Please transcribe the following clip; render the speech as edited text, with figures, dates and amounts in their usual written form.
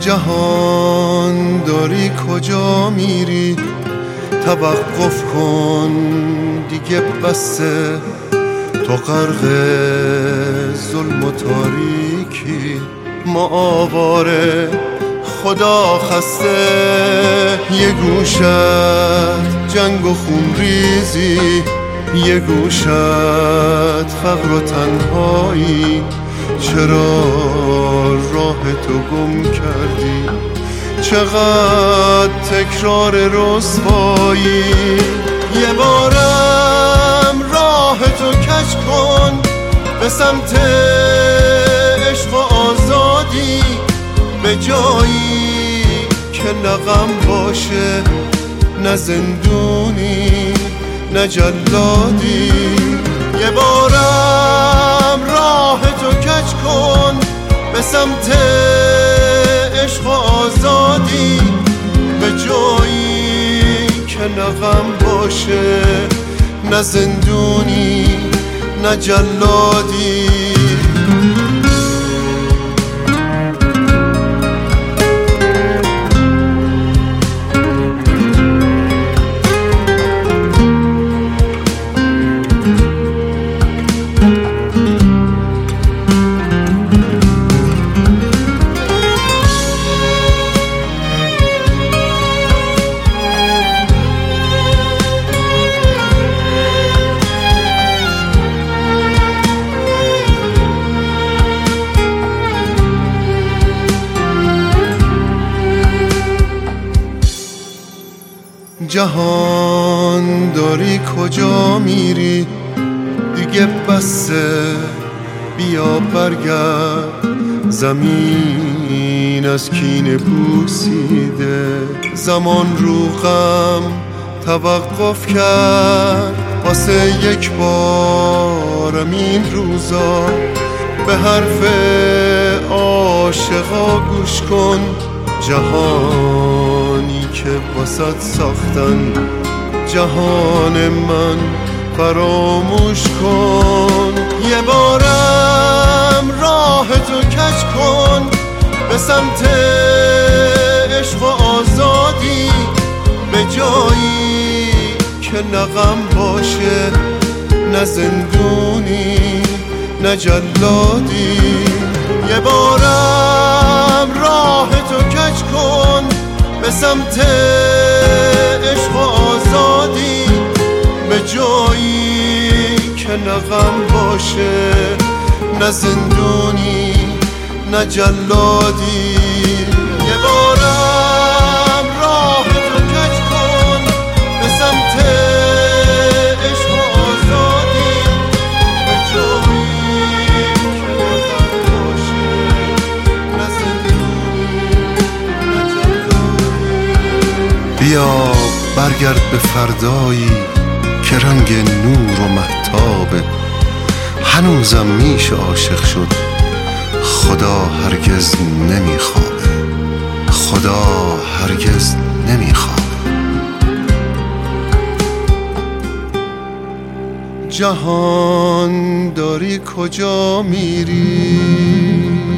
جهان داری کجا میری؟ توقف کن دیگه بسه، تو غرق ظلم و تاریکی، ما آواره خدا خسته. یه گوشت جنگ و خون ریزی، یه گوشت فقر و تنهایی، چرا راه تو گم کردی؟ چقدر تکرار رسوایی. یه بارم راه تو کج کن به سمت عشق و آزادی، به جایی که نه غم باشه، نه زندونی نه جلادی. یه بارم راه تو کج کن به سمت عشق و آزادی، به جایی که نه غم باشه، نه زندونی نه جلادی. جهان داری کجا میری؟ دیگه بسه، بیا برگرد. زمین از کینه بوسیده، زمان رو غم توقف کرد. واسه یک بارم این روزا به حرف عاشقا گوش کن. جهانی که واسط ساختن، جهان من فراموش کن. یه بارم راه تو کج کن به سمت عشق و آزادی، به جایی که نه غم باشه، نه زندونی نه جلادی. یه بارم راه تو کج کن به سمت عشق و آزادی، به جایی که نه غم باشه، نه زندونی نه جلادی. یه بارم راه تو کج کن به سمت عشق و آزادی، به جایی که نه غم باشه، نه زندونی نه جلادی. بیا برگرد به فردایی که رنگ نور و مهتابه. هنوزم میشه عاشق شد، خدا هرگز نمیخوابه، خدا هرگز نمیخوابه. جهان داری کجا میری؟